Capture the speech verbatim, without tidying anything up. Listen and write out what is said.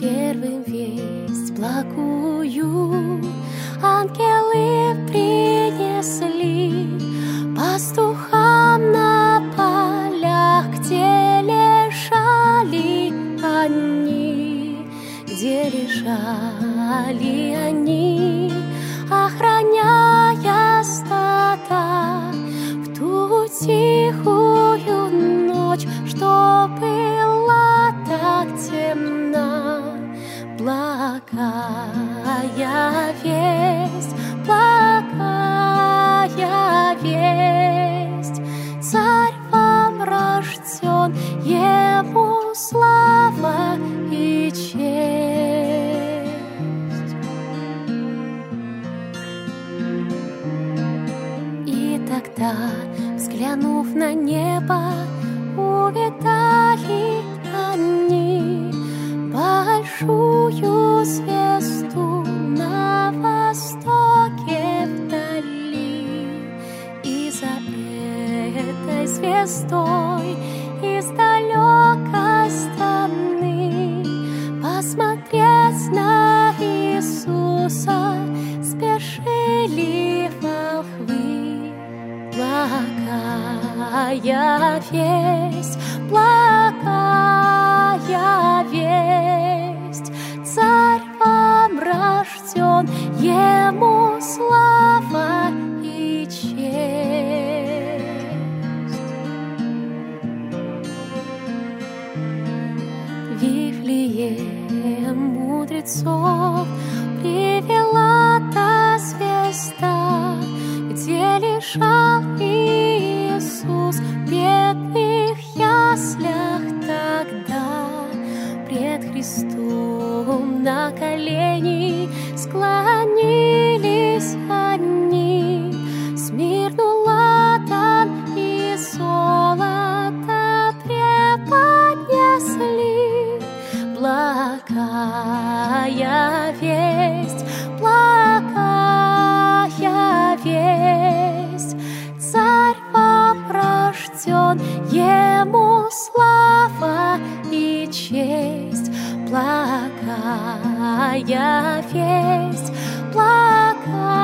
первым весть благую ангелы принесли пастухам на полях, где лежали они, где лежали они, охраняя стада в ту тихую ночь, что была так темна. Благая весть, благая весть, Царь вам рожден, Ему слава и честь. И тогда, взглянув на небо, увидали они большую звезду на востоке вдали. И за этой звездой из далекой страны посмотреть на Иисуса спешили волхвы. Благая весть, благая весть, Царь вам рожден, Ему слава и честь. Вифлеем мудрецов привела та звезда, где лежал Иисус в бедных яслях тогда. Пред Христом на колени склонились они, смирну ладан и золото преподнесли. Благая весть, благая весть, Царь вам рожден, Ему слава и честь. Благая весть, благая